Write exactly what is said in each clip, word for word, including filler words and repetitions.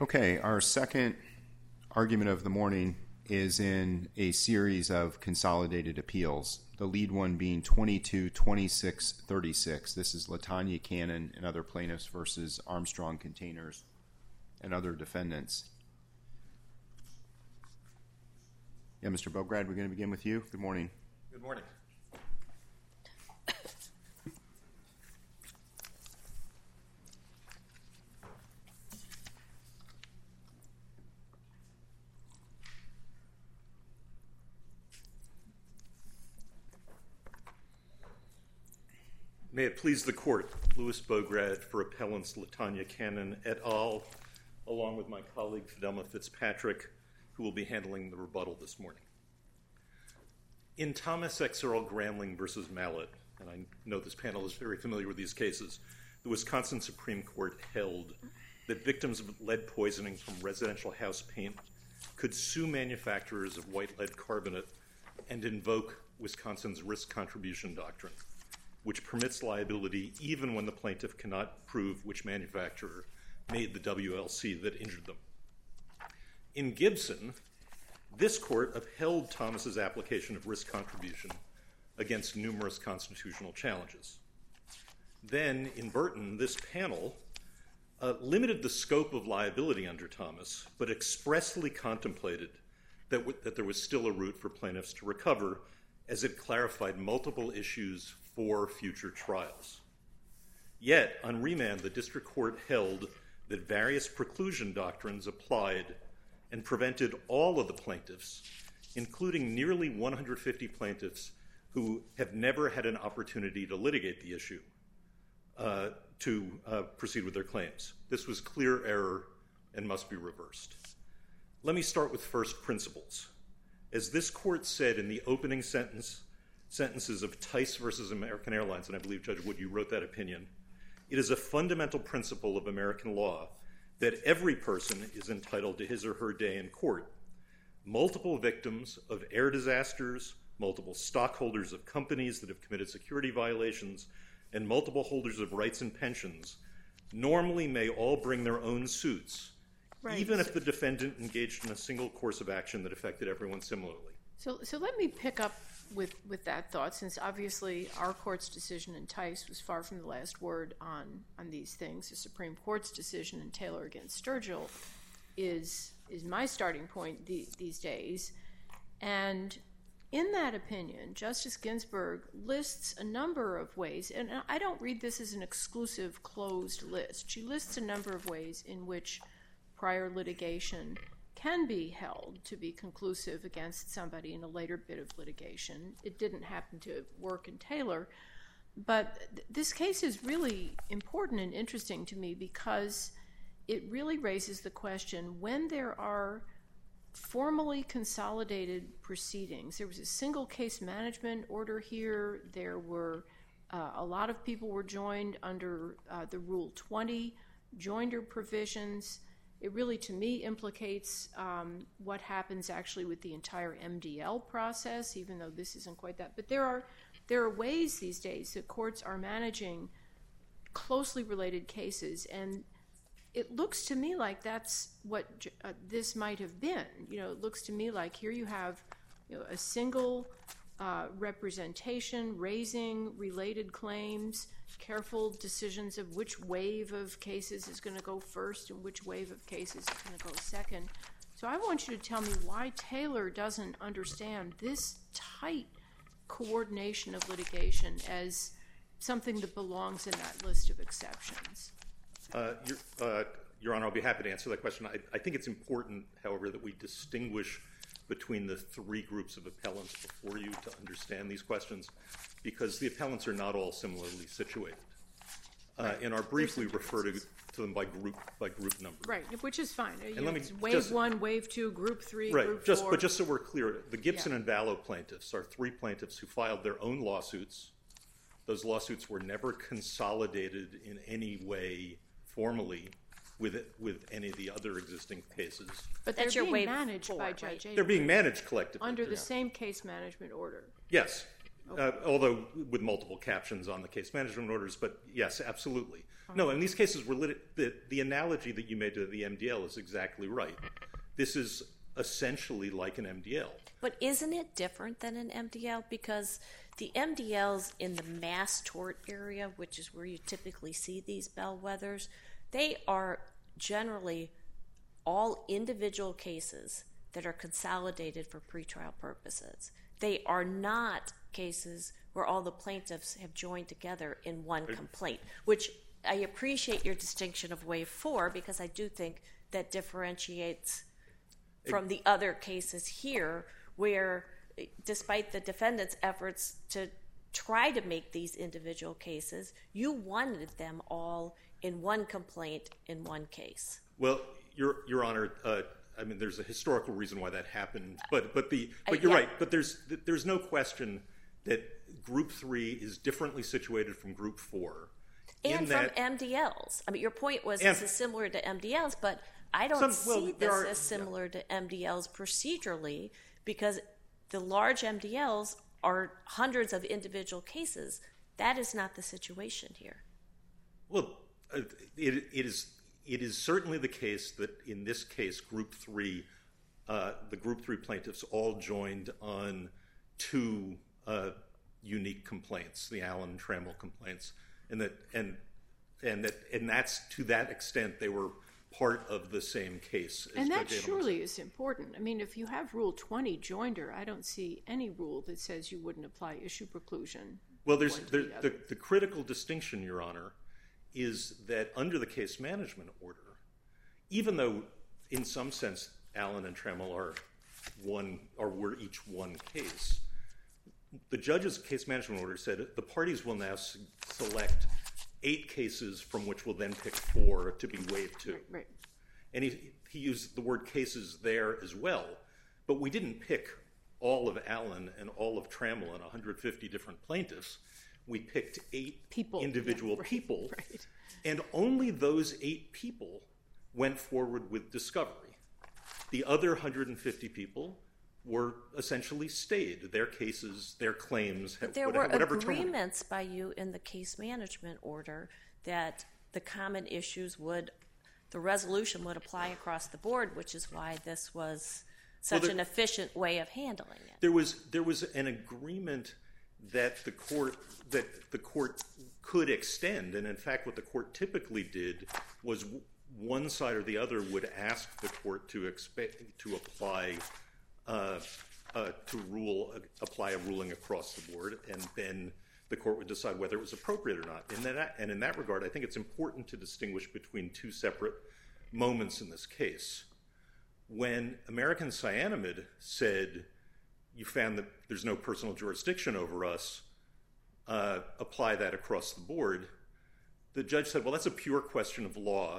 Okay, our second argument of the morning is in a series of consolidated appeals, the lead one being twenty-two twenty-six thirty-six. This is Latanya Cannon and other plaintiffs versus Armstrong Containers and other defendants. Yeah, Mister Bograd, we're going to begin with you. Good morning. Good morning. May it please the Court, Louis Bograd for appellants Latanya Cannon et al., along with my colleague Fidelma Fitzpatrick, who will be handling the rebuttal this morning. In Thomas X. Earl Gramling v. Mallet, and I know this panel is very familiar with these cases, the Wisconsin Supreme Court held that victims of lead poisoning from residential house paint could sue manufacturers of white lead carbonate and invoke Wisconsin's risk contribution doctrine, which permits liability even when the plaintiff cannot prove which manufacturer made the W L C that injured them. In Gibson, this court upheld Thomas's application of risk contribution against numerous constitutional challenges. Then, in Burton, this panel uh, limited the scope of liability under Thomas, but expressly contemplated that, w- that there was still a route for plaintiffs to recover, as it clarified multiple issues for future trials. Yet, on remand, the district court held that various preclusion doctrines applied and prevented all of the plaintiffs, including nearly one hundred fifty plaintiffs who have never had an opportunity to litigate the issue, uh, to uh, proceed with their claims. This was clear error and must be reversed. Let me start with first principles. As this court said in the opening sentence, sentences of Tice versus American Airlines, and I believe, Judge Wood, you wrote that opinion, it is a fundamental principle of American law that every person is entitled to his or her day in court. Multiple victims of air disasters, multiple stockholders of companies that have committed security violations, and multiple holders of rights and pensions normally may all bring their own suits, right, even if the defendant engaged in a single course of action that affected everyone similarly. So, so let me pick up with, with that thought, since obviously our court's decision in Tice was far from the last word on, on these things. The Supreme Court's decision in Taylor against Sturgill is, is my starting point the, these days. And in that opinion, Justice Ginsburg lists a number of ways, and I don't read this as an exclusive closed list. She lists a number of ways in which prior litigation can be held to be conclusive against somebody in a later bit of litigation. It didn't happen to work in Taylor, but th- this case is really important and interesting to me because it really raises the question, when there are formally consolidated proceedings, there was a single case management order here, there were uh, a lot of people were joined under uh, the Rule twenty joinder provisions. It really, to me, implicates um, what happens actually with the entire M D L process, even though this isn't quite that. But there are there are ways these days that courts are managing closely related cases, and it looks to me like that's what uh, this might have been. You know, it looks to me like here you have, you know, a single uh, representation raising related claims, careful decisions of which wave of cases is going to go first and which wave of cases is going to go second. So I want you to tell me why Taylor doesn't understand this tight coordination of litigation as something that belongs in that list of exceptions. Uh, your, uh, Your Honor, I'll be happy to answer that question. I, I think it's important, however, that we distinguish between the three groups of appellants before you to understand these questions, because the appellants are not all similarly situated. Uh, in our brief, we refer to, to them by group by group number. Right, which is fine. And you let know, me wave just, one, wave two, group three, right, group just, four. But just so we're clear, the Gibson yeah. and Vallow plaintiffs are three plaintiffs who filed their own lawsuits. Those lawsuits were never consolidated in any way formally with it, with any of the other existing cases. But That's they're your being wave managed four, by right? Judge Avery. They're being managed collectively. Under the yeah. same case management order. Yes. Uh, although with multiple captions on the case management orders, but yes, absolutely. Okay. No, in these cases, we're lit- the, the analogy that you made to the M D L is exactly right. This is essentially like an M D L. But isn't it different than an M D L? Because the M D Ls in the mass tort area, which is where you typically see these bellwethers, they are generally all individual cases that are consolidated for pretrial purposes. They are not cases where all the plaintiffs have joined together in one complaint, which I appreciate your distinction of wave four, because I do think that differentiates from the other cases here, where despite the defendant's efforts to try to make these individual cases, you wanted them all in one complaint in one case. Well, Your Your Honor, uh, I mean, there's a historical reason why that happened, but but the but you're uh, yeah. right. But there's there's no question that Group Three is differently situated from Group Four, and from that, M D Ls. I mean, your point was and, this is similar to M D Ls, but I don't some, see well, this are, as similar yeah. to M D Ls procedurally, because the large M D Ls are hundreds of individual cases. That is not the situation here. Well, uh, it, it is it is certainly the case that in this case, Group Three, uh, the Group Three plaintiffs all joined on two uh, unique complaints, the Allen and Trammell complaints, and that and and that and that's to that extent they were part of the same case. And that surely is important. I mean, if you have Rule twenty joinder, I don't see any rule that says you wouldn't apply issue preclusion. Well, there's there, the, the, the critical distinction, Your Honor, is that under the case management order, even though in some sense Allen and Trammell are one or were each one case, the judge's case management order said the parties will now select eight cases from which we'll then pick four to be wave two. Right, right. And he, he used the word cases there as well, but we didn't pick all of Allen and all of Trammell and one hundred fifty different plaintiffs. We picked eight people. individual yeah, right, people, right. and only those eight people went forward with discovery. The other one hundred fifty people were essentially stayed. Their cases, their claims, but there whatever, were whatever agreements term. by you in the case management order that the common issues would, the resolution would apply across the board, which is why this was such well, there, an efficient way of handling it. There was there was an agreement that the court that the court could extend, and in fact, what the court typically did was one side or the other would ask the court to expect to apply. Uh, uh, to rule, uh, apply a ruling across the board, and then the court would decide whether it was appropriate or not. And, that, and in that regard, I think it's important to distinguish between two separate moments in this case. When American Cyanamid said, you found that there's no personal jurisdiction over us, uh, apply that across the board, the judge said, well, that's a pure question of law.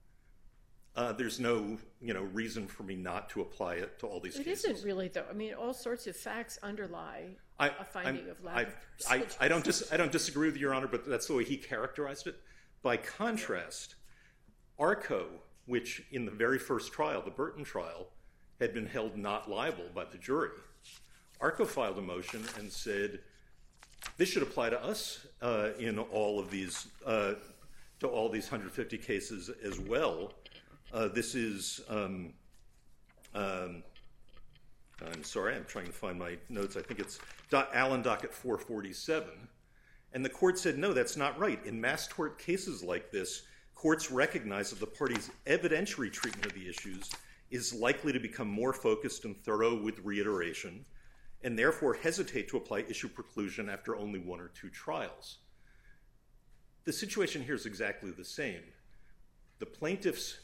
Uh, there's no, you know, reason for me not to apply it to all these it cases. It isn't really, though. I mean, all sorts of facts underlie I, a finding I'm, of lack I, of I, I don't dis, I don't disagree with you, Your Honor, but that's the way he characterized it. By contrast, ARCO, which in the very first trial, the Burton trial, had been held not liable by the jury, ARCO filed a motion and said, this should apply to us uh, in all of these, uh, to all these one hundred fifty cases as well. Uh, this is, um, um, I'm sorry, I'm trying to find my notes. I think it's Do- Allen docket four forty-seven. And the court said, no, that's not right. In mass tort cases like this, courts recognize that the party's evidentiary treatment of the issues is likely to become more focused and thorough with reiteration, and therefore hesitate to apply issue preclusion after only one or two trials. The situation here is exactly the same. The plaintiffs...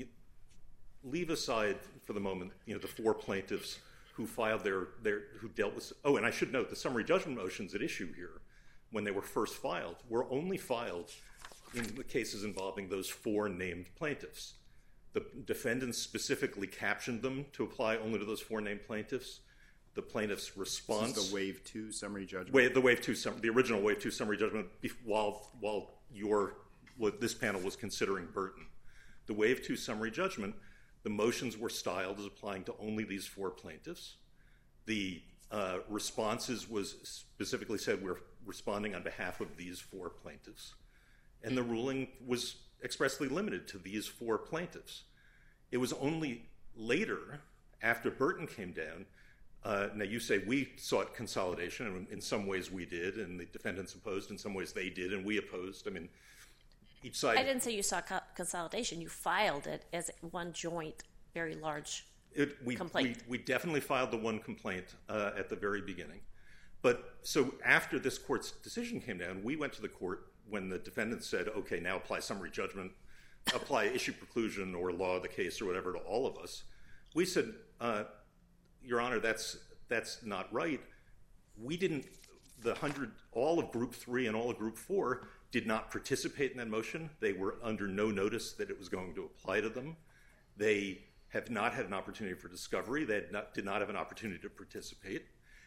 Leave aside for the moment, you know, the four plaintiffs who filed their, their who dealt with. Oh, and I should note the summary judgment motions at issue here, when they were first filed, were only filed in the cases involving those four named plaintiffs. The defendants specifically captioned them to apply only to those four named plaintiffs. The plaintiff's response. This is the wave two summary judgment. Wave, the wave two, the original wave two summary judgment, while while your this panel was considering Burton, the wave two summary judgment. The motions were styled as applying to only these four plaintiffs. The uh, responses was specifically said we're responding on behalf of these four plaintiffs. And the ruling was expressly limited to these four plaintiffs. It was only later, after Burton came down, uh, now you say we sought consolidation, and in some ways we did, and the defendants opposed, in some ways they did, and we opposed. I mean, each side... I didn't say you sought co- consolidation. You filed it as one joint, very large it, we, complaint. We, we definitely filed the one complaint uh, at the very beginning. But so after this court's decision came down, we went to the court when the defendants said, okay, now apply summary judgment, apply issue preclusion or law of the case or whatever to all of us. We said, uh, Your Honor, that's that's not right. We didn't, the hundred, all of Group three and all of Group four did not participate in that motion. They were under no notice that it was going to apply to them. They have not had an opportunity for discovery. They had not, did not have an opportunity to participate.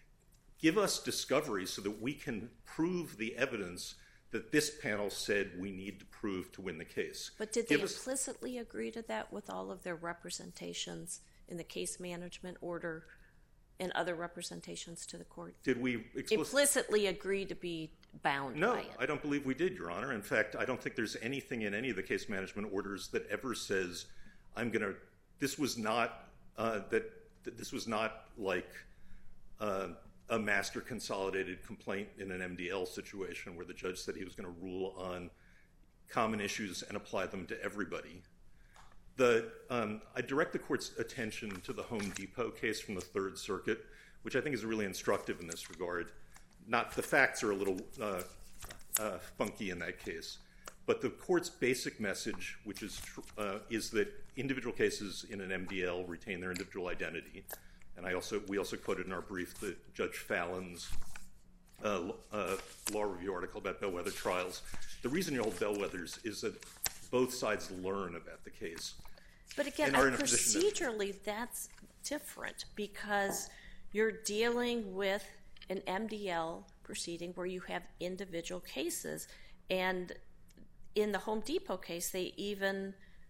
Give us discovery so that we can prove the evidence that this panel said we need to prove to win the case. But did Give they us, implicitly agree to that with all of their representations in the case management order and other representations to the court? Did we explicitly, implicitly agree to be bound no, by it? I don't believe we did, Your Honor. In fact, I don't think there's anything in any of the case management orders that ever says, I'm going to, this was not, uh, that, that this was not like, uh, a master consolidated complaint in an M D L situation where the judge said he was going to rule on common issues and apply them to everybody. The, um, I direct the court's attention to the Home Depot case from the Third Circuit, which I think is really instructive in this regard. Not, the facts are a little uh, uh, funky in that case, but the court's basic message, which is, tr- uh, is that individual cases in an M D L retain their individual identity. And I also, we also quoted in our brief the Judge Fallon's uh, uh, law review article about bellwether trials. The reason you hold bellwethers is that both sides learn about the case. But again, uh, procedurally, that's different because you're dealing with an M D L proceeding where you have individual cases. And in the Home Depot case, they even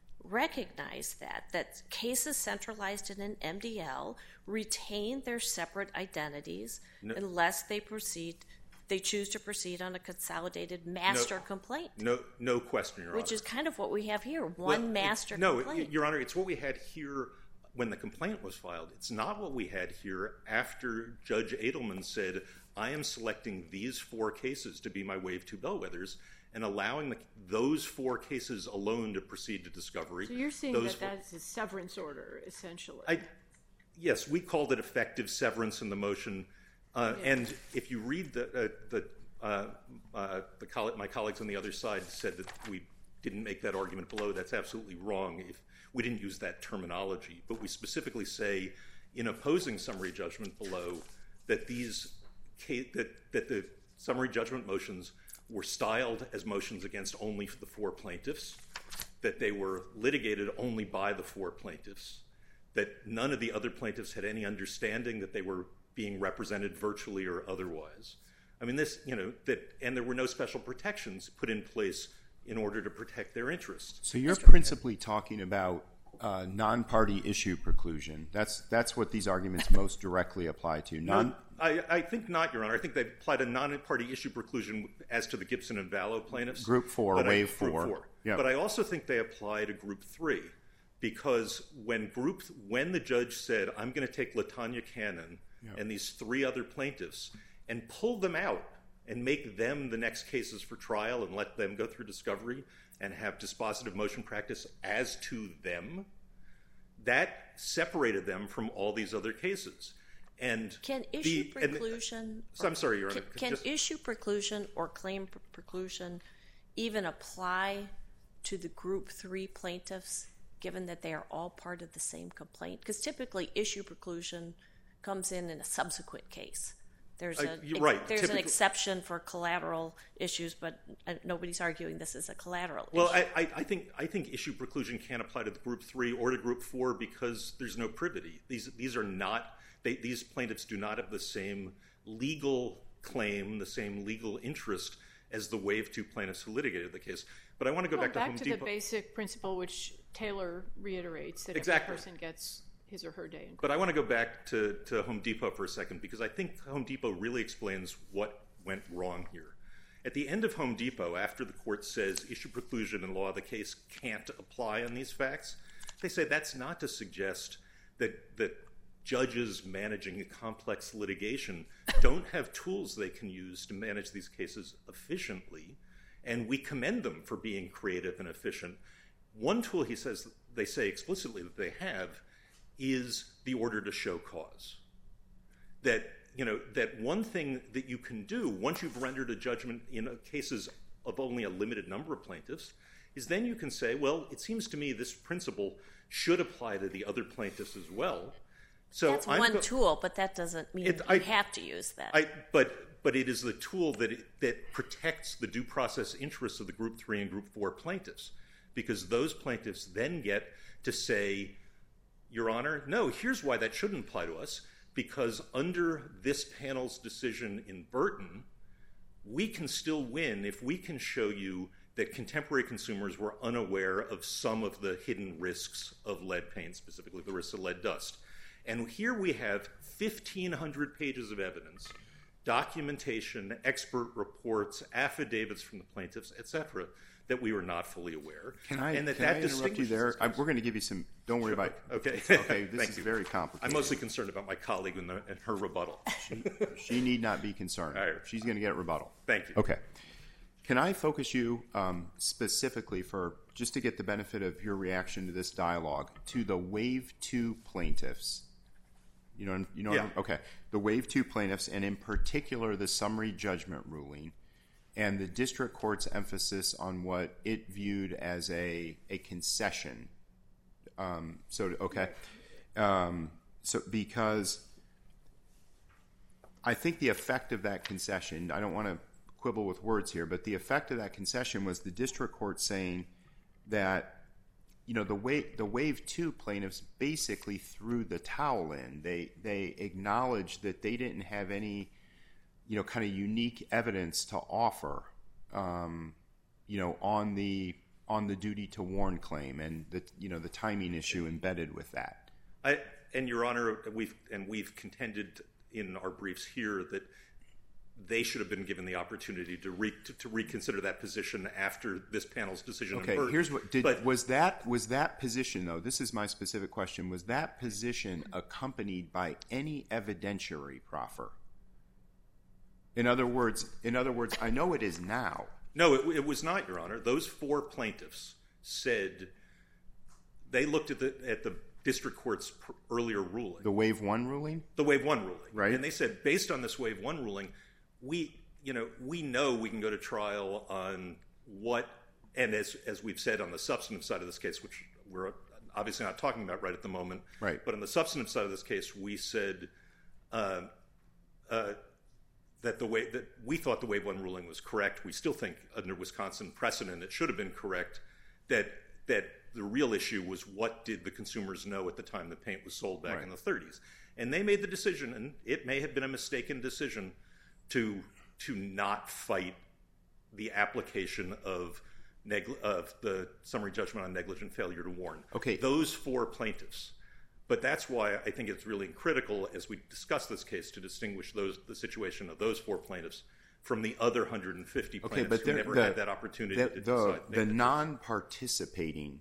recognize that, that cases centralized in an M D L retain their separate identities no, unless they proceed, they choose to proceed on a consolidated master no, complaint. No, no question, Your Honor. Which is kind of what we have here, one well, master it, no, complaint. No, Your Honor, it's what we had here when the complaint was filed. It's not what we had here after Judge Edelman said, I am selecting these four cases to be my wave two bellwethers and allowing the, those four cases alone to proceed to discovery. So you're saying those that four, that's a severance order, essentially. I, yes, we called it effective severance in the motion. Uh, yeah. And if you read the, uh, the, uh, uh, the coll- my colleagues on the other side said that we didn't make that argument below, that's absolutely wrong. If we didn't use that terminology, but we specifically say in opposing summary judgment below that these that, that the summary judgment motions were styled as motions against only the four plaintiffs, that they were litigated only by the four plaintiffs, that none of the other plaintiffs had any understanding that they were being represented virtually or otherwise. I mean, this, you know, that, and there were no special protections put in place in order to protect their interests. So you're principally talking about uh, non-party issue preclusion. That's that's what these arguments most directly apply to. Non- no, I, I think not, Your Honor. I think they apply to non-party issue preclusion as to the Gibson and Vallow plaintiffs. Group four, wave I, four. Group four. Yep. But I also think they apply to Group three because when group when the judge said, I'm going to take LaTonya Cannon yep. and these three other plaintiffs and pull them out and make them the next cases for trial and let them go through discovery and have dispositive motion practice as to them, that separated them from all these other cases. And can issue the, preclusion... And, so I'm sorry, Your Honor. Can, can just, issue preclusion or claim preclusion even apply to the Group three plaintiffs, given that they are all part of the same complaint? Because typically issue preclusion comes in in a subsequent case. There's, a, uh, you're right. there's Typically, an exception for collateral issues, but nobody's arguing this is a collateral well, issue. Well, I, I, think, I think issue preclusion can apply to the Group three or to Group four because there's no privity. These, these are not... They, these plaintiffs do not have the same legal claim, the same legal interest as the wave two plaintiffs who litigated the case. But I want to go well, back to back Home to Depot. the basic principle which Taylor reiterates, that exactly. if a person gets his or her day in court. But I want to go back to, to Home Depot for a second, because I think Home Depot really explains what went wrong here. At the end of Home Depot, after the court says issue preclusion and law of the case can't apply on these facts, they say that's not to suggest that, that judges managing a complex litigation don't have tools they can use to manage these cases efficiently, and we commend them for being creative and efficient. One tool, he says, they say explicitly that they have is the order to show cause. That, you know, that one thing that you can do once you've rendered a judgment in cases of only a limited number of plaintiffs is then you can say, well, it seems to me this principle should apply to the other plaintiffs as well. So That's I'm one go- tool, but that doesn't mean It- you I- have to use that. I, but but it is the tool that it, that protects the due process interests of the Group three and Group four plaintiffs, because those plaintiffs then get to say, Your Honor, no, here's why that shouldn't apply to us, because under this panel's decision in Burton, we can still win if we can show you that contemporary consumers were unaware of some of the hidden risks of lead paint, specifically the risks of lead dust. And here we have fifteen hundred pages of evidence, documentation, expert reports, affidavits from the plaintiffs, et cetera, that we were not fully aware. Can I, and that can that I interrupt you distinguishes there? this I, case. we're going to give you some, don't worry about Okay. Okay, this Thank is you. very complicated. I'm mostly concerned about my colleague and, the, and her rebuttal. She need not be concerned. All right. She's going to get rebuttal. Thank you. Okay. Can I focus you um, specifically for, just to get the benefit of your reaction to this dialogue, to the Wave two plaintiffs? You know, you know. Yeah. Okay. The Wave two plaintiffs, and in particular the summary judgment ruling, and the district court's emphasis on what it viewed as a a concession. Um, so okay. Um, so because I think the effect of that concession, I don't want to quibble with words here, but the effect of that concession was the district court saying that, you know, the wave, the wave two plaintiffs basically threw the towel in. They they acknowledged that they didn't have any, you know, kind of unique evidence to offer, um, you know, on the on the duty to warn claim and the you know the timing issue embedded with that. I, and Your Honor, we've and we've contended in our briefs here that they should have been given the opportunity to, re, to, to reconsider that position after this panel's decision. Okay, in here's what did but, was that was that position though. This is my specific question. Was that position accompanied by any evidentiary proffer? In other words, in other words, I know it is now. No, it, it was not, Your Honor. Those four plaintiffs said they looked at the at the district court's pr- earlier ruling, The Wave one ruling? the Wave One ruling, Right. And they said, based on this Wave One ruling, we, you know, we know we can go to trial on what, and as as we've said on the substantive side of this case, which we're obviously not talking about right at the moment, Right. But on the substantive side of this case, we said uh, uh, that the way that we thought the Wave One ruling was correct. We still think under Wisconsin precedent it should have been correct. That that the real issue was what did the consumers know at the time the paint was sold back Right. in the thirties, and they made the decision, and it may have been a mistaken decision, to to not fight the application of neg- of the summary judgment on negligent failure to warn. Okay. Those four plaintiffs. But that's why I think it's really critical as we discuss this case to distinguish those the situation of those four plaintiffs from the other one hundred fifty Okay, plaintiffs but who they're- never the, had that opportunity the, to the, decide. the non-participating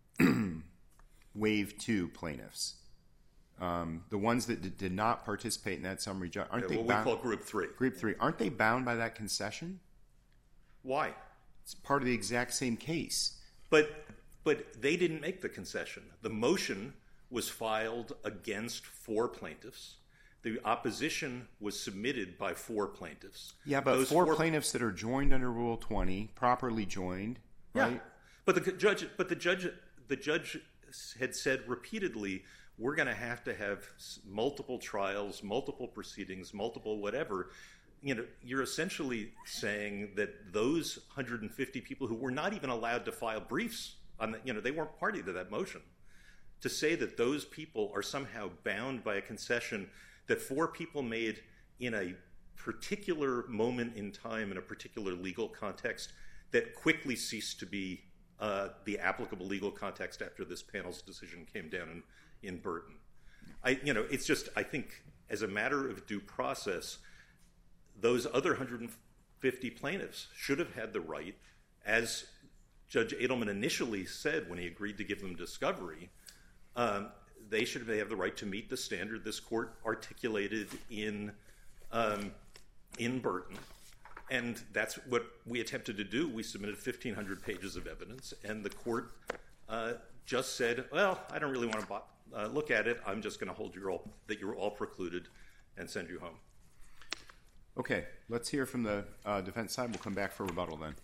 Wave two plaintiffs, um, the ones that did, did not participate in that summary judgment, aren't Yeah, they what bound? we call Group Three. Group three, aren't they bound by that concession? Why? It's part of the exact same case. But but they didn't make the concession. The motion was filed against four plaintiffs. The opposition was submitted by four plaintiffs. Yeah, but Those four, plaintiffs that are joined under Rule twenty, properly joined, Yeah. right? But the judge, but the judge, the judge had said repeatedly, we're going to have to have s- multiple trials, multiple proceedings, multiple whatever. You know, you're essentially saying that those one hundred fifty people who were not even allowed to file briefs on the, you know, they weren't party to that motion. To say that those people are somehow bound by a concession that four people made in a particular moment in time in a particular legal context that quickly ceased to be Uh, the applicable legal context after this panel's decision came down in, in Burton. I, you know, it's just, I think as a matter of due process, those other one hundred fifty plaintiffs should have had the right, as Judge Edelman initially said when he agreed to give them discovery, um, they should have the right to meet the standard this court articulated in um, in Burton. And that's what we attempted to do. We submitted fifteen hundred pages of evidence, and the court uh, just said, well, I don't really want to uh, look at it. I'm just going to hold you all, that you're all precluded and send you home. Okay, let's hear from the uh, defense side. We'll come back for rebuttal then.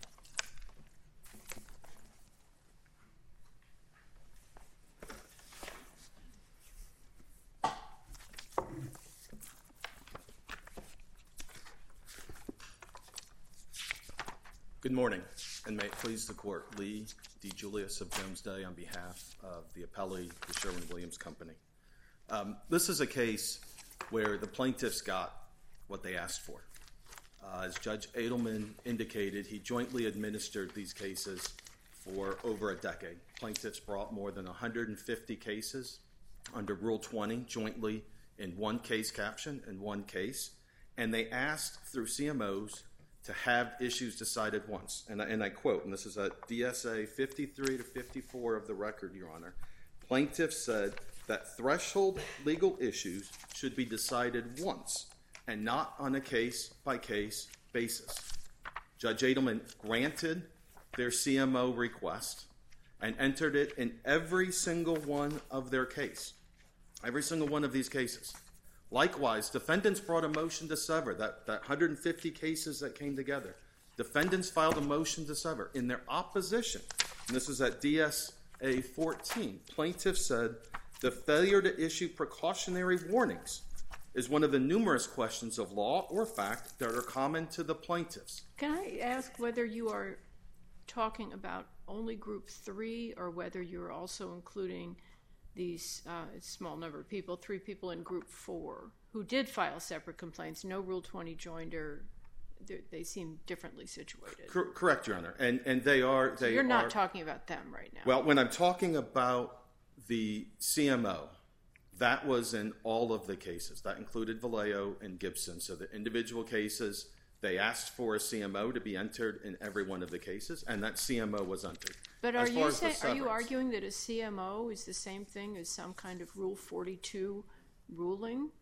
Good morning, and may it please the court. Lee DeJulius of Jones Day on behalf of the appellee, the Sherwin-Williams Company. Um, this is a case where the plaintiffs got what they asked for. Uh, as Judge Edelman indicated, he jointly administered these cases for over a decade. Plaintiffs brought more than one hundred fifty cases under Rule twenty jointly in one case caption and one case, and they asked through C M Os to have issues decided once. And I, and I quote, and this is at D S A fifty-three to fifty-four of the record, Your Honor. Plaintiffs said that threshold legal issues should be decided once and not on a case-by-case basis. Judge Edelman granted their C M O request and entered it in every single one of their case, every single one of these cases. Likewise, defendants brought a motion to sever, that, that one hundred fifty cases that came together. Defendants filed a motion to sever. In their opposition, and this is at D S A fourteen, plaintiffs said the failure to issue precautionary warnings is one of the numerous questions of law or fact that are common to the plaintiffs. Can I ask whether you are talking about only Group three or whether you're also including these uh, small number of people, three people in Group four, who did file separate complaints, no Rule twenty joinder? They seem differently situated. Cor- correct, Your Honor. And and they are... They so you're not are, talking about them right now. Well, when I'm talking about the C M O, that was in all of the cases. That included Vallejo and Gibson. So the individual cases, they asked for a C M O to be entered in every one of the cases, and that C M O was entered. But are you say, are you arguing that a C M O is the same thing as some kind of Rule forty-two ruling?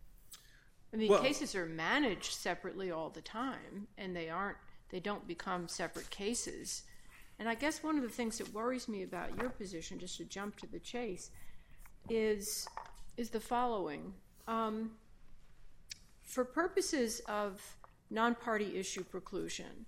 I mean, well, cases are managed separately all the time, and they aren't. They don't become separate cases. And I guess one of the things that worries me about your position, just to jump to the chase, is is the following: um, for purposes of non-party issue preclusion,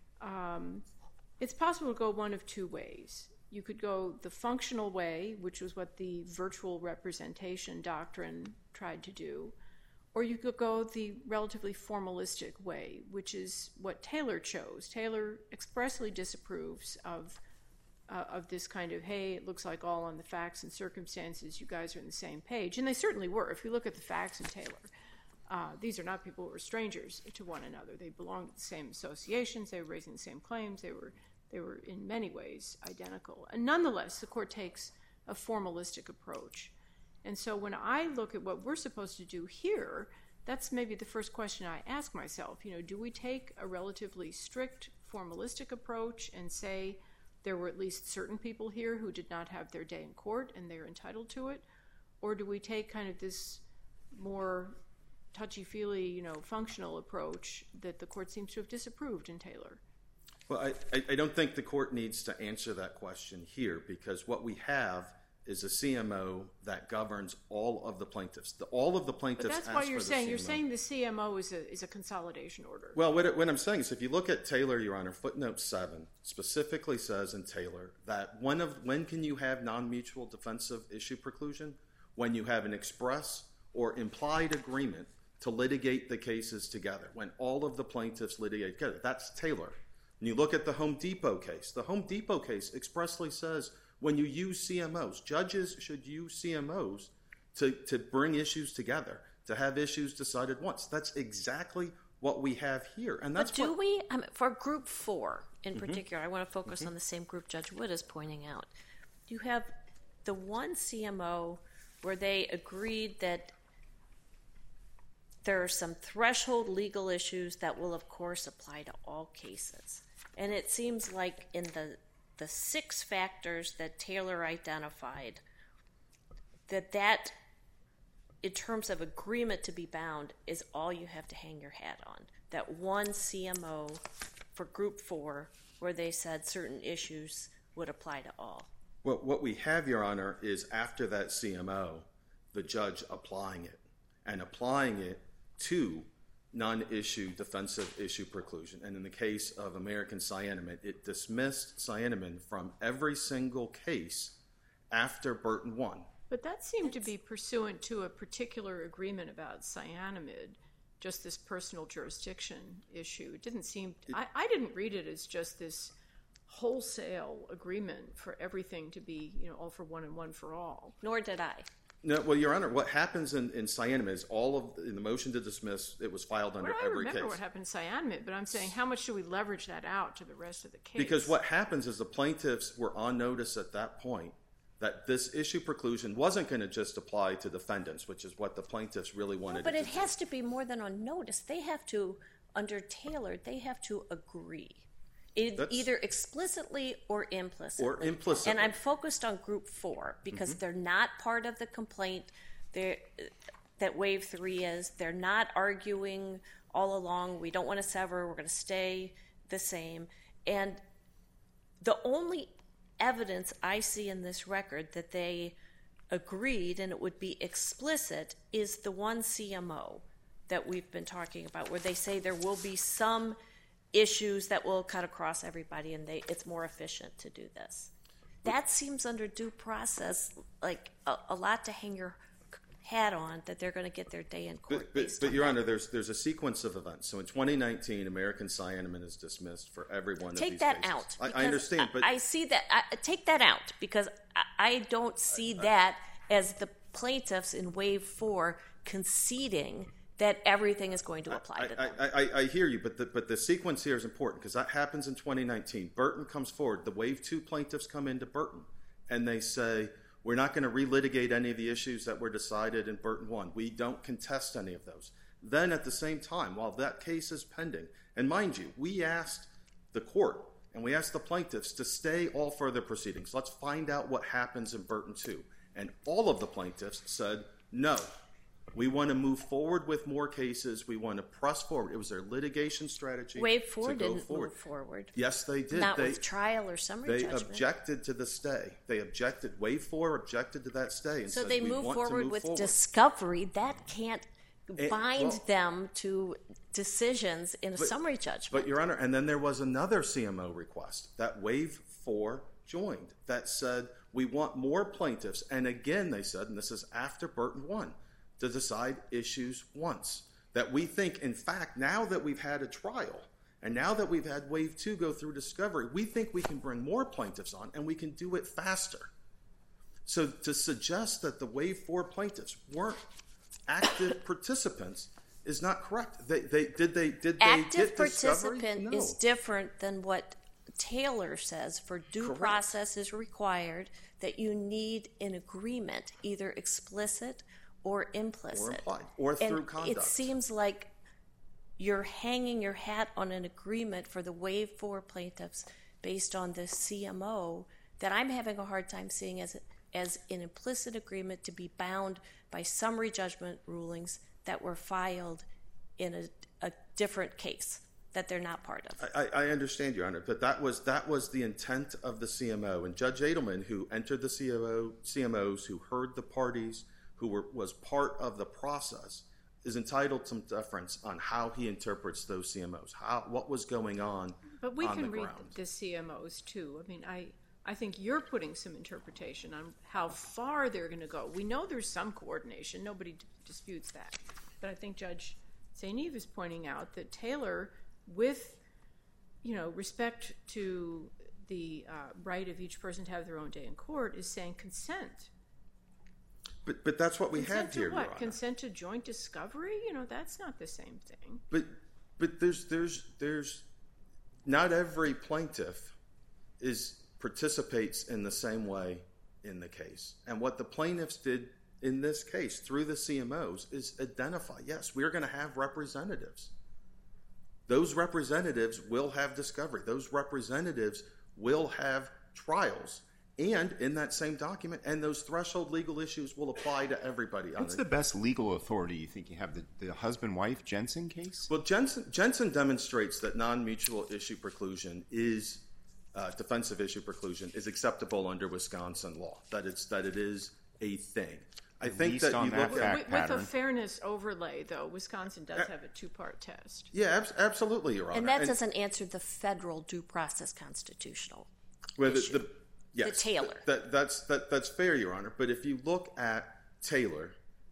um, it's possible to go one of two ways. You could go the functional way, which was what the virtual representation doctrine tried to do, or you could go the relatively formalistic way, which is what Taylor chose. Taylor expressly disapproves of uh, of this kind of, hey, it looks like all on the facts and circumstances, you guys are on the same page. And they certainly were. If you look at the facts in Taylor, uh, these are not people who are strangers to one another. They belonged to the same associations. They were raising the same claims. They were They were in many ways identical. And nonetheless, the court takes a formalistic approach. And so when I look at what we're supposed to do here, that's maybe the first question I ask myself. You know, do we take a relatively strict formalistic approach and say there were at least certain people here who did not have their day in court and they're entitled to it? Or do we take kind of this more touchy-feely, you know, functional approach that the court seems to have disapproved in Taylor? Well, I, I don't think the court needs to answer that question here, because what we have is a C M O that governs all of the plaintiffs. The, all of the plaintiffs. But that's why you're saying C M O. You're saying the C M O is a is a consolidation order. Well, what, it, what I'm saying is, if you look at Taylor, Your Honor, footnote seven specifically says in Taylor that one of when can you have non-mutual defensive issue preclusion? When you have an express or implied agreement to litigate the cases together. When all of the plaintiffs litigate together, that's Taylor. When you look at the Home Depot case, the Home Depot case expressly says when you use C M Os, judges should use C M Os to, to bring issues together, to have issues decided once. That's exactly what we have here. And that's but do what, we, um, for Group four in mm-hmm. particular, I want to focus mm-hmm. on the same group Judge Wood is pointing out. You have the one C M O where they agreed that there are some threshold legal issues that will, of course, apply to all cases. And it seems like in the the six factors that Taylor identified, that that, in terms of agreement to be bound, is all you have to hang your hat on. That one C M O for Group four, where they said certain issues would apply to all. Well, what we have, Your Honor, is after that C M O, the judge applying it, and applying it to non-issue defensive issue preclusion. And in the case of American Cyanamid, it dismissed Cyanamid from every single case after Burton one. But that seemed to be pursuant to a particular agreement about cyanamid, just this personal jurisdiction issue. It didn't seem, it, I, I didn't read it as just this wholesale agreement for everything to be, you know, all for one and one for all. Nor did I. No, well, Your Honor, what happens in, in cyanamid is all of, in the motion to dismiss, it was filed under well, every case. I remember what happened in cyanamid, but I'm saying how much do we leverage that out to the rest of the case? Because what happens is the plaintiffs were on notice at that point that this issue preclusion wasn't going to just apply to defendants, which is what the plaintiffs really wanted. Well, but it to has do. to be more than on notice. They have to, under Taylor, they have to agree. It, either explicitly or implicitly. Or implicitly. And I'm focused on Group four because mm-hmm. they're not part of the complaint they're, that Wave three is. They're not arguing all along, we don't want to sever, we're going to stay the same. And the only evidence I see in this record that they agreed and it would be explicit is the one C M O that we've been talking about, where they say there will be some issues that will cut across everybody and they it's more efficient to do this. That seems under due process like a, a lot to hang your hat on, that they're going to get their day in court. But, but, but Your Honor, there's there's a sequence of events. So in twenty nineteen, American Cyanamid is dismissed for every one take of these that cases. out. I, I understand, but I see that. I, take that out because I, I don't see I, that as the plaintiffs in Wave Four conceding that everything is going to apply I, to them. I, I, I hear you, but the, but the sequence here is important because that happens in twenty nineteen. Burton comes forward. The Wave two plaintiffs come into Burton, and they say, we're not going to relitigate any of the issues that were decided in Burton one. We don't contest any of those. Then at the same time, while that case is pending, and mind you, we asked the court and we asked the plaintiffs to stay all further proceedings. Let's find out what happens in Burton two. And all of the plaintiffs said, no. We want to move forward with more cases. We want to press forward. It was their litigation strategy. Wave four to go didn't forward. move forward. Yes, they did. Not they, with trial or summary they judgment. They objected to the stay. They objected. Wave four objected to that stay. And so said, they we move want forward to move with forward. discovery. That can't It, bind well, them to decisions in a but, summary judgment. But, Your Honor, and then there was another C M O request that Wave four joined that said, we want more plaintiffs. And again, they said, and this is after Burton one, to decide issues once. That we think, in fact, now that we've had a trial, and now that we've had Wave two go through discovery, we think we can bring more plaintiffs on, and we can do it faster. So to suggest that the Wave four plaintiffs weren't active participants is not correct. They, they, did they, did they active get discovery? participant No. is different than what Taylor says. For due Correct. process is required that you need an agreement, either explicit or implicit. Or implied, or through and conduct. It seems like you're hanging your hat on an agreement for the Wave four plaintiffs based on the C M O that I'm having a hard time seeing as as an implicit agreement to be bound by summary judgment rulings that were filed in a, a different case that they're not part of. I, I understand, Your Honor, but that was that was the intent of the C M O. And Judge Adelman, who entered the C M O, C M Os, who heard the parties, who were, was part of the process, is entitled to some deference on how he interprets those C M Os, how what was going on But we on can the read ground. the C M Os too. I mean, I, I think you're putting some interpretation on how far they're going to go. We know there's some coordination. Nobody d- disputes that. But I think Judge Saint Eve is pointing out that Taylor, with, you know, respect to the uh, right of each person to have their own day in court, is saying consent. But but that's what we Consent have to here, what? Your Honor. Consent to joint discovery? You know, that's not the same thing. But but there's there's there's not every plaintiff is participates in the same way in the case. And what the plaintiffs did in this case through the C M Os is identify, yes, we're going to have representatives. Those representatives will have discovery. Those representatives will have trials. And in that same document, and those threshold legal issues will apply to everybody. What's the best legal authority you think you have? The, the husband-wife Jensen case? Well, Jensen, Jensen demonstrates that non-mutual issue preclusion is, uh, defensive issue preclusion is acceptable under Wisconsin law, that it's that it is a thing. I At think least that on you that look fact at... With, with a pattern. fairness overlay, though, Wisconsin does have a two-part test. Yeah, ab- absolutely, Your Honor. And that doesn't answer the federal due process constitutional Well, the, issue. the, yes, The Taylor. That, that's, that, that's fair, Your Honor. But if you look at Taylor,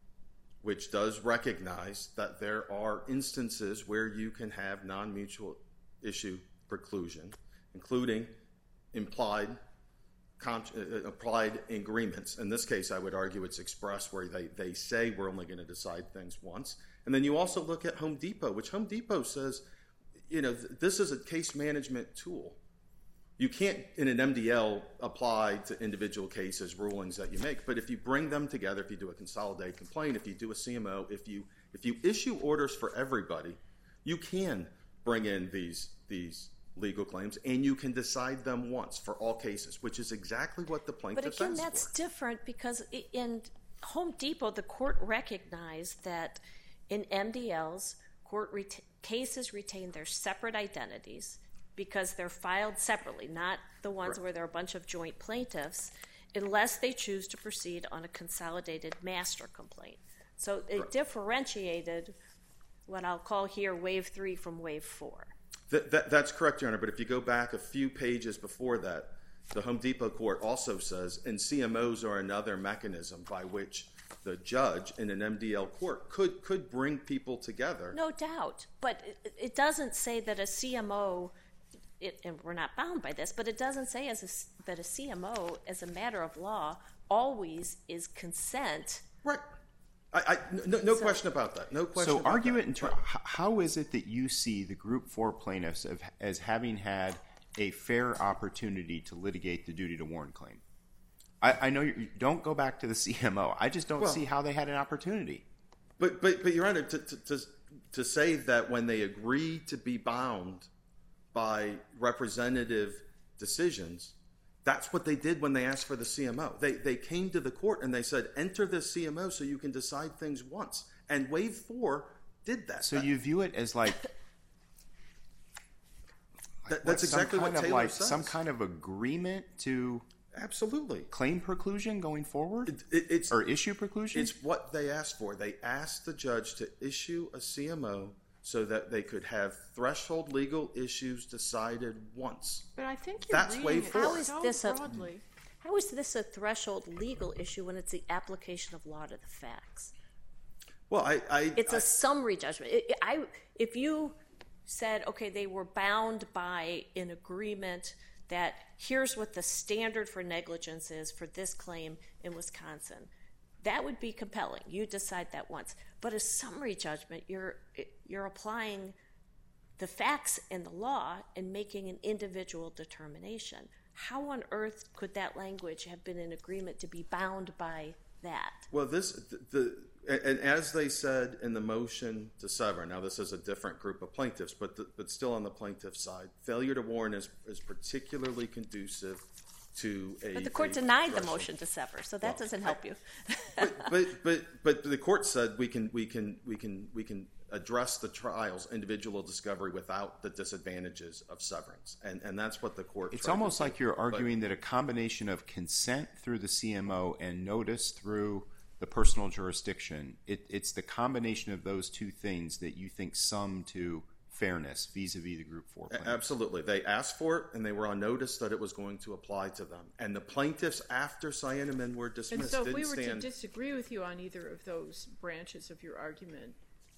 which does recognize that there are instances where you can have non-mutual issue preclusion, including implied con- uh, applied agreements. In this case, I would argue it's express, where they, they say we're only going to decide things once. And then you also look at Home Depot, which Home Depot says, you know, th- this is a case management tool. You can't, in an M D L, apply to individual cases rulings that you make. But if you bring them together, if you do a consolidated complaint, if you do a C M O, if you if you issue orders for everybody, you can bring in these these legal claims, and you can decide them once for all cases, which is exactly what the plaintiff But again, asked that's for. different because i- in Home Depot, the court recognized that in M D Ls, court ret- cases retain their separate identities because they're filed separately, not the ones Correct. where there are a bunch of joint plaintiffs, unless they choose to proceed on a consolidated master complaint. So it Correct. differentiated what I'll call here wave three from wave four. That, that, that's correct, Your Honor, but if you go back a few pages before that, the Home Depot court also says, and C M Os are another mechanism by which the judge in an M D L court could could bring people together. No doubt, but it, it doesn't say that a C M O, it, and we're not bound by this, but it doesn't say as a, that a C M O, as a matter of law, always is consent. Right. I, I, no no So- question about that. No question So about argue that. it in terms. How is it that you see the Group Four plaintiffs of, as having had a fair opportunity to litigate the duty to warn claim? I, I know you don't go back to the C M O. I just don't Well- see how they had an opportunity. But, but, but Your Honor, to, to, to, to say that when they agree to be bound by representative decisions, that's what they did when they asked for the C M O. They, they came to the court and they said, enter the C M O so you can decide things once. And Wave four did that. So That- you view it as like that- what, that's some exactly kind what of Taylor like says. some kind of agreement to Absolutely. claim preclusion going forward, It, it, it's, or issue preclusion. It's what they asked for. They asked the judge to issue a C M O so that they could have threshold legal issues decided once. But I think you're That's reading wave it four. How is so this a- broadly. How is this a threshold legal issue when it's the application of law to the facts? Well, I, I It's I- a summary judgment. It, it- I, if you said, okay, they were bound by an agreement that here's what the standard for negligence is for this claim in Wisconsin, that would be compelling. You decide that once. But a summary judgment, you're you're applying the facts and the law and making an individual determination. How on earth could that language have been in agreement to be bound by that? Well, this the, the and as they said in the motion to sever. Now, this is a different group of plaintiffs, but the, but still on the plaintiff side, failure to warn is is particularly conducive to a. But the court a denied the threshold. motion to sever, so that Well, doesn't help you. but, but but but the court said we can we can we can we can address the trial's individual discovery without the disadvantages of severance, and and that's what the court. It's tried to almost do. like you're But- arguing that a combination of consent through the C M O and notice through the personal jurisdiction, it, it's the combination of those two things that you think sum to fairness vis-a-vis the Group Four plaintiffs. Absolutely. They asked for it, and they were on notice that it was going to apply to them. And the plaintiffs, after Cyaneman were And dismissed, so if didn't we were stand. to disagree with you on either of those branches of your argument,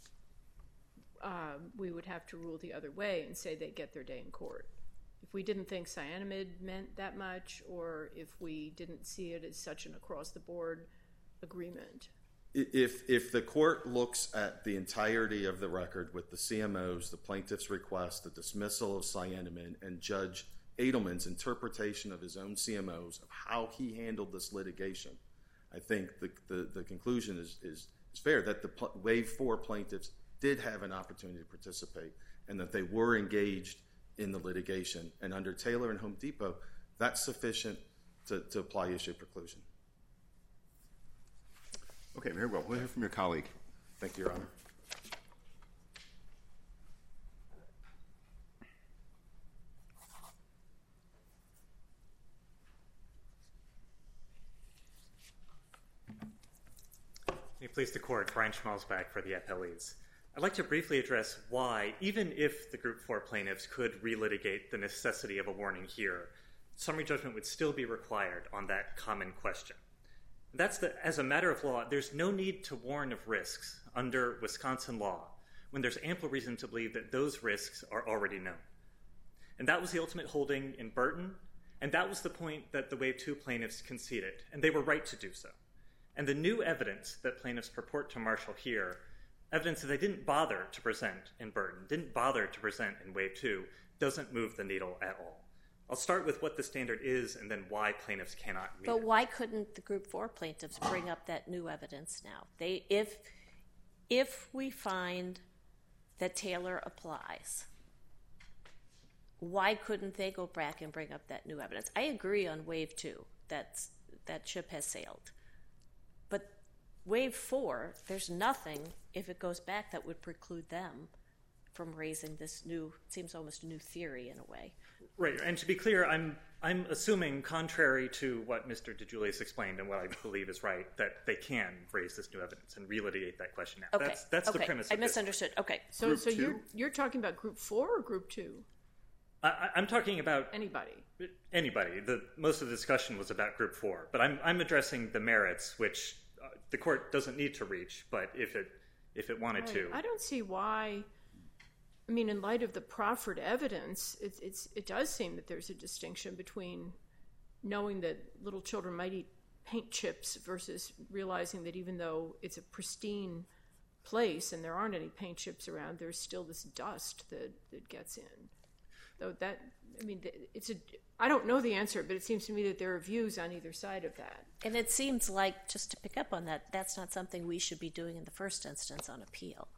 um, we would have to rule the other way and say they get their day in court. If we didn't think cyanamide meant that much, or if we didn't see it as such an across-the-board agreement. If if the court looks at the entirety of the record with the C M Os, the plaintiff's request, the dismissal of Cyaneman, and Judge Edelman's interpretation of his own C M Os of how he handled this litigation, I think the, the, the conclusion is, is, is fair, that the pl- Wave four plaintiffs did have an opportunity to participate and that they were engaged in the litigation. And under Taylor and Home Depot, that's sufficient to, to apply issue preclusion. Okay, very well. We'll hear from your colleague. Thank you, Your Honor. May it please the Court, Brian Schmalzbach for the appellees. I'd like to briefly address why, even if the Group four plaintiffs could relitigate the necessity of a warning here, summary judgment would still be required on that common question. That's that, as a matter of law, there's no need to warn of risks under Wisconsin law when there's ample reason to believe that those risks are already known. And that was the ultimate holding in Burton, and that was the point that the Wave two plaintiffs conceded, and they were right to do so. And the new evidence that plaintiffs purport to marshal here, evidence that they didn't bother to present in Burton, didn't bother to present in Wave two, doesn't move the needle at all. I'll start with what the standard is and then why plaintiffs cannot meet But it. why couldn't the Group four plaintiffs bring up that new evidence now? They, if, if we find that Taylor applies, why couldn't they go back and bring up that new evidence? I agree on Wave two, that's, that ship has sailed. But Wave four, there's nothing, if it goes back, that would preclude them from raising this new, seems almost a new theory in a way. Right, and to be clear, I'm I'm assuming, contrary to what Mister DeJulius explained and what I believe is right, that they can raise this new evidence and relitigate that question now. Okay. That's, that's okay. the premise I of this. misunderstood. Okay. So, Group so two? you're you're talking about Group four or Group two? I, I'm talking about Anybody? anybody. The, most of the discussion was about Group four, but I'm, I'm addressing the merits, which uh, the court doesn't need to reach, but if it, if it wanted Right. to. I don't see why. I mean, in light of the proffered evidence, it's, it's, it does seem that there's a distinction between knowing that little children might eat paint chips versus realizing that even though it's a pristine place and there aren't any paint chips around, there's still this dust that, that gets in. Though that, I mean, it's a, I don't know the answer, but it seems to me that there are views on either side of that. And it seems like, just to pick up on that, that's not something we should be doing in the first instance on appeal.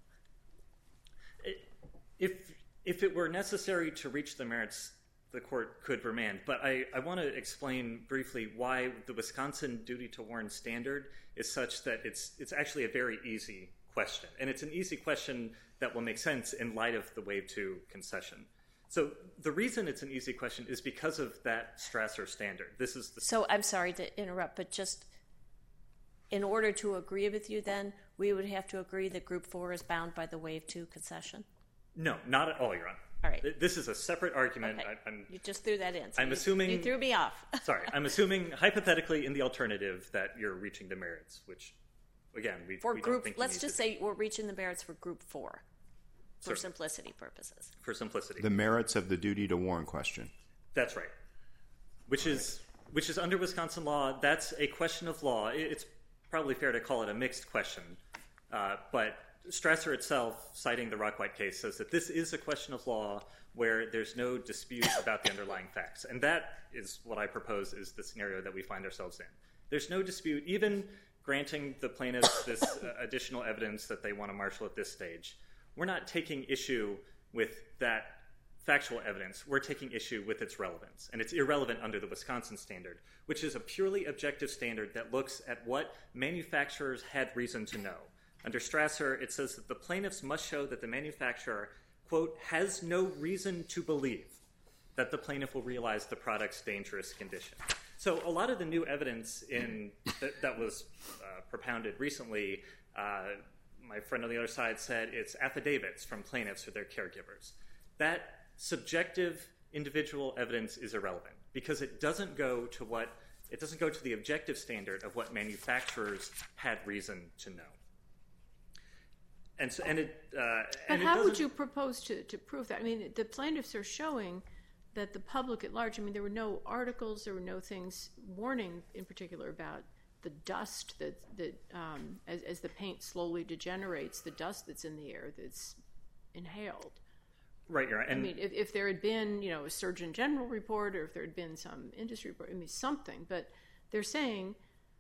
If if it were necessary to reach the merits, the court could remand. But I, I want to explain briefly why the Wisconsin duty to warn standard is such that it's it's actually a very easy question. And it's an easy question that will make sense in light of the Wave two concession. So the reason it's an easy question is because of that Strasser standard. This is the So I'm sorry to interrupt, but just in order to agree with you then, we would have to agree that Group four is bound by the Wave two concession? No, not at all, Your Honor. All right. This is a separate argument. Okay. I, I'm, You just threw that in. So I'm you, assuming- You threw me off. sorry, I'm assuming hypothetically in the alternative that you're reaching the merits, which, again, we, For we don't group, think you let's need just to say we're reaching the merits for Group four for Certainly. simplicity purposes. for simplicity. The merits of the duty to warn question. That's right. Which is which is under Wisconsin law. That's a question of law. It- It's probably fair to call it a mixed question, uh, but Strasser itself, citing the Rockwhite case, says that this is a question of law where there's no dispute about the underlying facts. And that is what I propose is the scenario that we find ourselves in. There's no dispute, even granting the plaintiffs this uh, additional evidence that they want to marshal at this stage. We're not taking issue with that factual evidence. We're taking issue with its relevance. And it's irrelevant under the Wisconsin standard, which is a purely objective standard that looks at what manufacturers had reason to know. Under Strasser, it says that the plaintiffs must show that the manufacturer, quote, has no reason to believe that the plaintiff will realize the product's dangerous condition. So a lot of the new evidence in that, that was uh, propounded recently, uh, my friend on the other side said it's affidavits from plaintiffs or their caregivers. That subjective individual evidence is irrelevant because it doesn't go to what it doesn't go to the objective standard of what manufacturers had reason to know. And so, and it. Uh, But and it how would doesn't- you propose to, to prove that? I mean, the plaintiffs are showing that the public at large, I mean, there were no articles, there were no things warning in particular about the dust that, that um, as, as the paint slowly degenerates, the dust that's in the air that's inhaled. Right, you're right. And I mean, if, if there had been, you know, a Surgeon General report or if there had been some industry report, I mean, something, but they're saying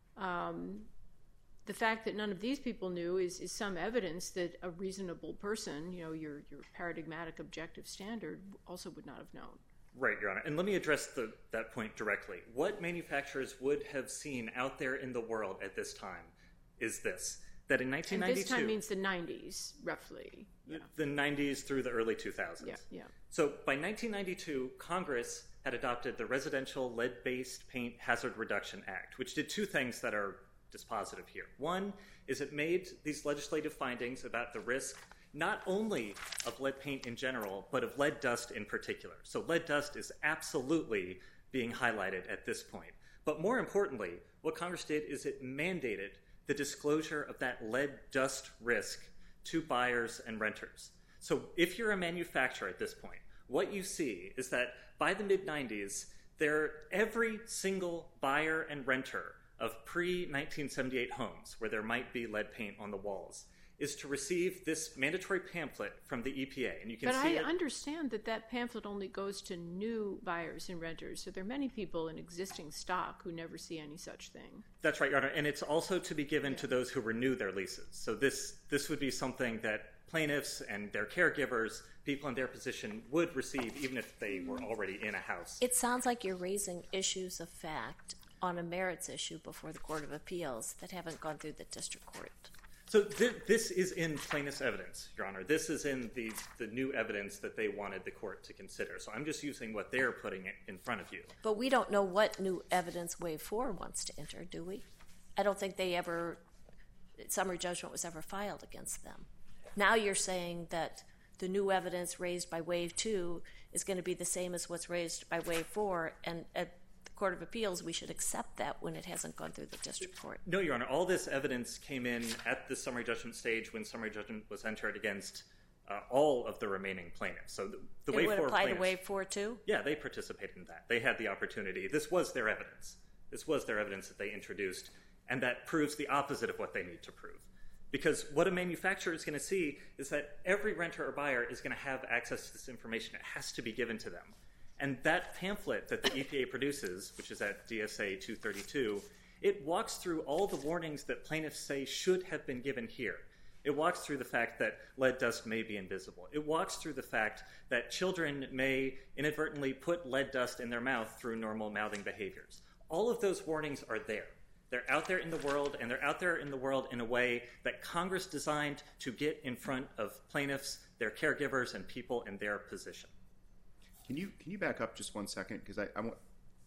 Um, the fact that none of these people knew is, is some evidence that a reasonable person, you know, your, your paradigmatic objective standard, also would not have known. Right, Your Honor. And let me address the, that point directly. What manufacturers would have seen out there in the world at this time is this, that in nineteen ninety-two... And this time means the nineties, roughly. Yeah. The nineties through the early two thousands. Yeah, yeah. So by nineteen ninety-two, Congress had adopted the Residential Lead-Based Paint Hazard Reduction Act, which did two things that are dispositive here. One is it made these legislative findings about the risk not only of lead paint in general, but of lead dust in particular. So lead dust is absolutely being highlighted at this point. But more importantly, what Congress did is it mandated the disclosure of that lead dust risk to buyers and renters. So if you're a manufacturer at this point, what you see is that by the mid nineties, there every single buyer and renter of pre nineteen seventy-eight homes where there might be lead paint on the walls is to receive this mandatory pamphlet from the E P A. And you can but see I it. understand that that pamphlet only goes to new buyers and renters, so there are many people in existing stock who never see any such thing. That's right, Your Honor. And it's also to be given yeah. to those who renew their leases. So this this would be something that plaintiffs and their caregivers, people in their position, would receive even if they were already in a house. It sounds like you're raising issues of fact on a merits issue before the Court of Appeals that haven't gone through the district court. So th- this is in plaintiff's evidence, Your Honor. This is in the, the new evidence that they wanted the court to consider. So I'm just using what they're putting in front of you. But we don't know what new evidence Wave four wants to enter, do we? I don't think they ever, summary judgment was ever filed against them. Now you're saying that the new evidence raised by Wave two is going to be the same as what's raised by Wave four, and at the Court of Appeals, we should accept that when it hasn't gone through the district court. No, Your Honor. All this evidence came in at the summary judgment stage when summary judgment was entered against uh, all of the remaining plaintiffs. So the, the it Wave would four apply to plaintiffs, Wave four too? Yeah, they participated in that. They had the opportunity. This was their evidence. This was their evidence that they introduced, and that proves the opposite of what they need to prove. Because what a manufacturer is going to see is that every renter or buyer is going to have access to this information. It has to be given to them. And that pamphlet that the E P A produces, which is at D S A two thirty-two, it walks through all the warnings that plaintiffs say should have been given here. It walks through the fact that lead dust may be invisible. It walks through the fact that children may inadvertently put lead dust in their mouth through normal mouthing behaviors. All of those warnings are there. They're out there in the world, and they're out there in the world in a way that Congress designed to get in front of plaintiffs, their caregivers, and people in their position. Can you can you back up just one second? Because I, I want,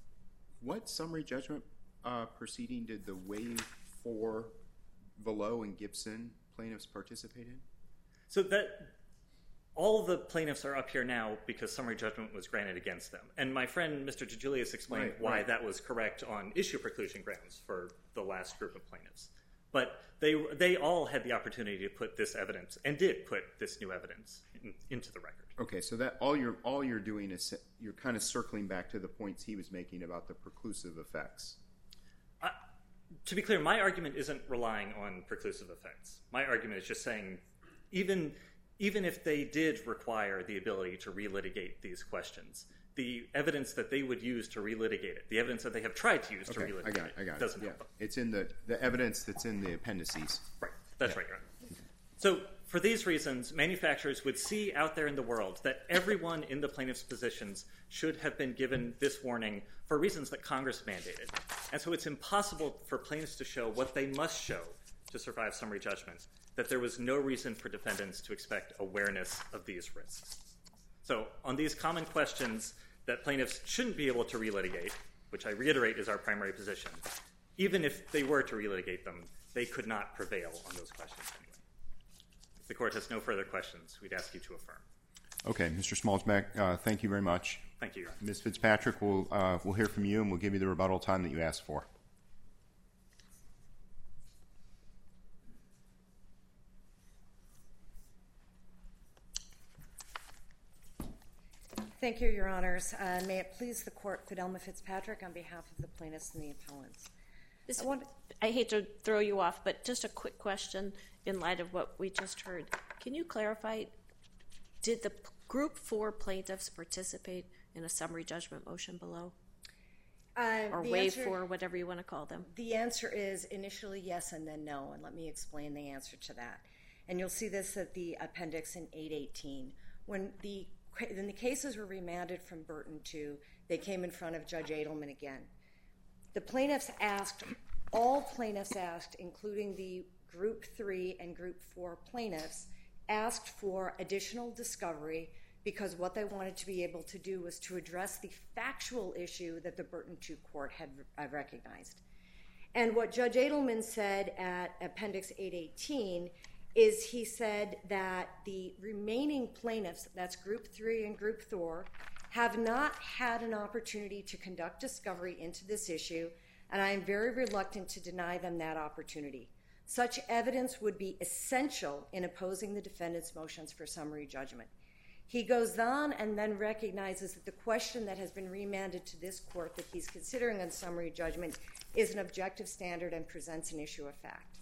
what summary judgment uh, proceeding did the Wave four, Velo, and Gibson plaintiffs participate in? So that all the plaintiffs are up here now because summary judgment was granted against them. And my friend, Mister DeJulius, explained right, why right. that was correct on issue preclusion grounds for the last group of plaintiffs. But they they all had the opportunity to put this evidence, and did put this new evidence in, into the record. Okay, so that all you're all you're doing is you're kind of circling back to the points he was making about the preclusive effects. Uh, to be clear, my argument isn't relying on preclusive effects. My argument is just saying, even even if they did require the ability to relitigate these questions, the evidence that they would use to relitigate it, the evidence that they have tried to use okay, to relitigate I got it, I got it, doesn't it. help them. Yeah. It's in the, the evidence that's in the appendices. Right, that's yeah. right, Your Honor. So for these reasons, manufacturers would see out there in the world that everyone in the plaintiff's positions should have been given this warning for reasons that Congress mandated. And so it's impossible for plaintiffs to show what they must show to survive summary judgment, that there was no reason for defendants to expect awareness of these risks. So on these common questions that plaintiffs shouldn't be able to relitigate, which I reiterate is our primary position, even if they were to relitigate them, they could not prevail on those questions anyway. If the court has no further questions, we'd ask you to affirm. Okay, Mister Smallsback, uh, thank you very much. Thank you, Your Honor. Miz Fitzpatrick, we'll, uh, we'll hear from you, and we'll give you the rebuttal time that you asked for. Thank you, Your Honors. Uh, may it please the Court, Fidelma Fitzpatrick, on behalf of the plaintiffs and the appellants. This, I, want, I hate to throw you off, but just a quick question in light of what we just heard. Can you clarify, did the Group four plaintiffs participate in a summary judgment motion below? Uh, or the waive answer- for, whatever you want to call them? The answer is initially yes and then no, and let me explain the answer to that. And you'll see this at the appendix in eight eighteen. When the, when the cases were remanded from Burton two, they came in front of Judge Edelman again. The plaintiffs asked, all plaintiffs asked, including the Group three and Group four plaintiffs, asked for additional discovery because what they wanted to be able to do was to address the factual issue that the Burton two court had uh, recognized. And what Judge Edelman said at appendix eight eighteen is he said that the remaining plaintiffs, that's Group three and Group four, have not had an opportunity to conduct discovery into this issue, and I am very reluctant to deny them that opportunity. Such evidence would be essential in opposing the defendant's motions for summary judgment. He goes on and then recognizes that the question that has been remanded to this court that he's considering on summary judgment is an objective standard and presents an issue of fact,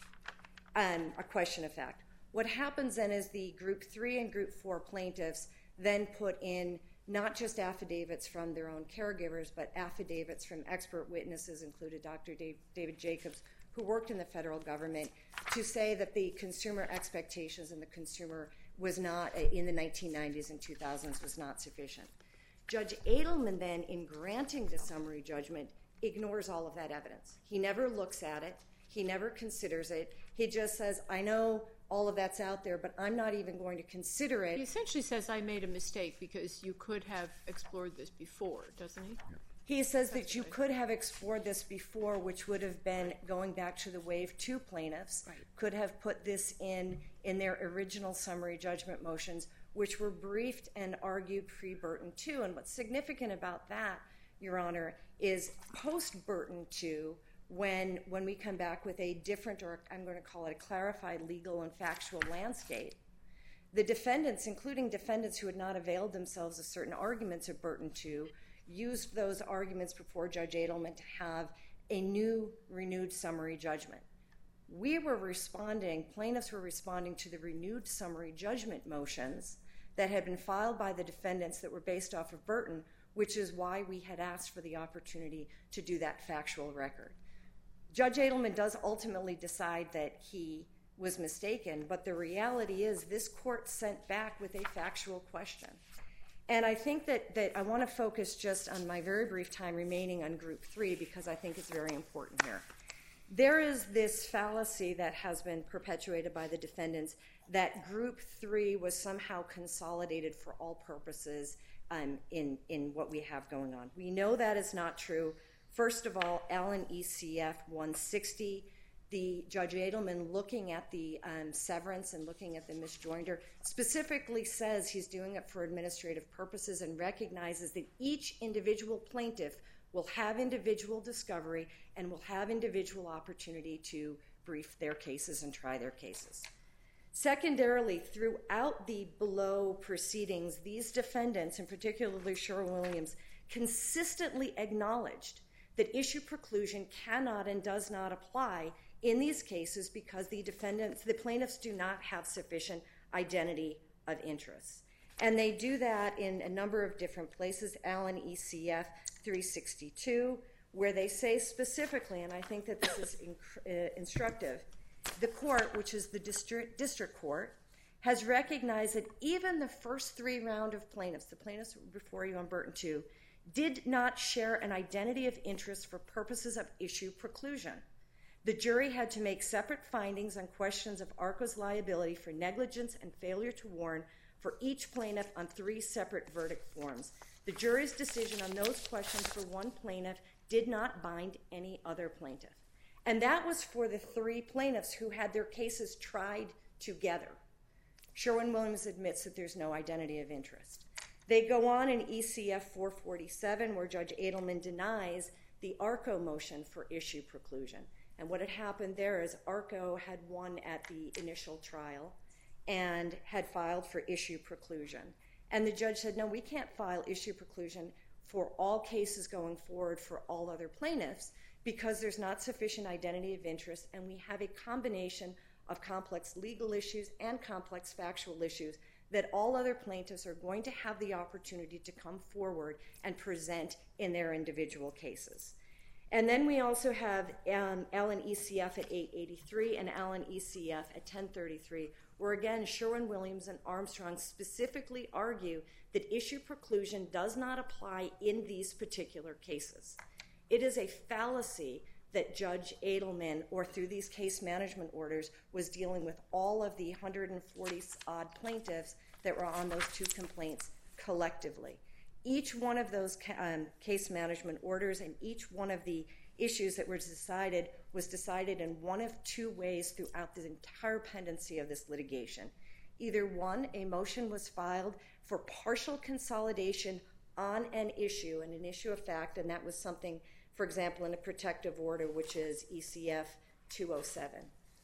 um, a question of fact. What happens then is the Group three and Group four plaintiffs then put in not just affidavits from their own caregivers, but affidavits from expert witnesses, included Doctor Dave, David Jacobs, who worked in the federal government, to say that the consumer expectations and the consumer was not, in the nineteen nineties and two thousands, was not sufficient. Judge Edelman then, in granting the summary judgment, ignores all of that evidence. He never looks at it. He never considers it. He just says, I know all of that's out there, but I'm not even going to consider it. He essentially says, I made a mistake because you could have explored this before, doesn't he? Yeah. He says that you could have explored this before, which would have been going back to the Wave two plaintiffs, right. Could have put this in in their original summary judgment motions, which were briefed and argued pre-Burton two. And what's significant about that, Your Honor, is post-Burton two, when, when we come back with a different, or I'm going to call it a clarified legal and factual landscape, the defendants, including defendants who had not availed themselves of certain arguments of Burton two, used those arguments before Judge Edelman to have a new, renewed summary judgment. We were responding, plaintiffs were responding to the renewed summary judgment motions that had been filed by the defendants that were based off of Burton, which is why we had asked for the opportunity to do that factual record. Judge Edelman does ultimately decide that he was mistaken, but the reality is this court sent back with a factual question. And I think that, that I want to focus just on my very brief time remaining on Group three because I think it's very important here. There is this fallacy that has been perpetuated by the defendants that Group three was somehow consolidated for all purposes um, in, in what we have going on. We know that is not true. First of all, Allen E C F one sixty, the Judge Edelman looking at the um, severance and looking at the misjoinder specifically says he's doing it for administrative purposes and recognizes that each individual plaintiff will have individual discovery and will have individual opportunity to brief their cases and try their cases. Secondarily, throughout the below proceedings, these defendants, and particularly Sherwin-Williams, consistently acknowledged that issue preclusion cannot and does not apply in these cases because the defendants, the plaintiffs do not have sufficient identity of interest. And they do that in a number of different places, Allen E C F three sixty-two, where they say specifically, and I think that this is inc- uh, instructive, the court, which is the district, district court, has recognized that even the first three round of plaintiffs, the plaintiffs before you on Burton two, did not share an identity of interest for purposes of issue preclusion. The jury had to make separate findings on questions of ARCO's liability for negligence and failure to warn for each plaintiff on three separate verdict forms. The jury's decision on those questions for one plaintiff did not bind any other plaintiff. And that was for the three plaintiffs who had their cases tried together. Sherwin-Williams admits that there's no identity of interest. They go on in E C F four forty-seven, where Judge Edelman denies the ARCO motion for issue preclusion. And what had happened there is ARCO had won at the initial trial and had filed for issue preclusion. And the judge said, no, we can't file issue preclusion for all cases going forward for all other plaintiffs because there's not sufficient identity of interest and we have a combination of complex legal issues and complex factual issues that all other plaintiffs are going to have the opportunity to come forward and present in their individual cases. And then we also have um, Allen E C F at eight eighty-three and Allen E C F at ten thirty-three, where again Sherwin-Williams and Armstrong specifically argue that issue preclusion does not apply in these particular cases. It is a fallacy that Judge Edelman, or through these case management orders, was dealing with all of the one hundred forty odd plaintiffs that were on those two complaints collectively. Each one of those um, case management orders and each one of the issues that were decided was decided in one of two ways throughout the entire pendency of this litigation. Either one, a motion was filed for partial consolidation on an issue, and an issue of fact, and that was something, for example, in a protective order, which is E C F two oh seven.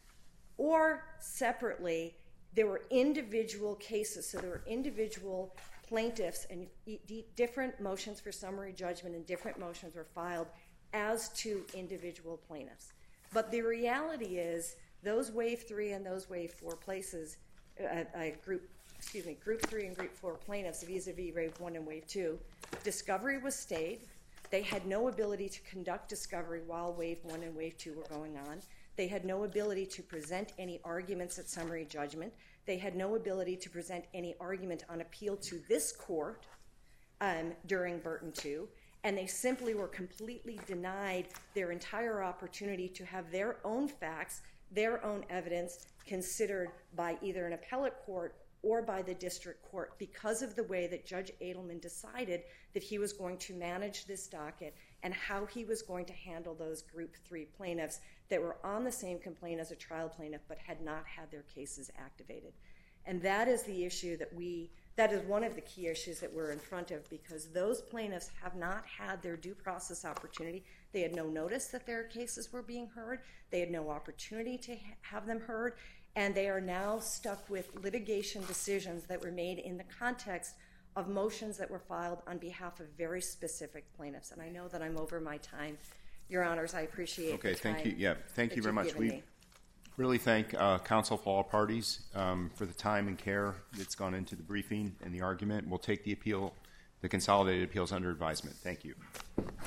Or separately, there were individual cases, so there were individual plaintiffs and different motions for summary judgment and different motions were filed as to individual plaintiffs. But the reality is those wave three and those wave four places, uh, uh, group, excuse me, group three and group four plaintiffs vis-a-vis wave one and wave two, discovery was stayed. They had no ability to conduct discovery while wave one and wave two were going on. They had no ability to present any arguments at summary judgment. They had no ability to present any argument on appeal to this court um, during Burton two, and they simply were completely denied their entire opportunity to have their own facts, their own evidence considered by either an appellate court or by the district court because of the way that Judge Edelman decided that he was going to manage this docket and how he was going to handle those group three plaintiffs that were on the same complaint as a trial plaintiff but had not had their cases activated. And that is the issue that we, that is one of the key issues that we're in front of because those plaintiffs have not had their due process opportunity. They had no notice that their cases were being heard. They had no opportunity to ha- have them heard. And they are now stuck with litigation decisions that were made in the context of motions that were filed on behalf of very specific plaintiffs. And I know that I'm over my time. Your Honors, I appreciate okay, the time. Okay, thank you. Yeah, thank you very much. We me. really thank uh, counsel for all parties um, for the time and care that's gone into the briefing and the argument. We'll take the appeal, the consolidated appeals under advisement. Thank you.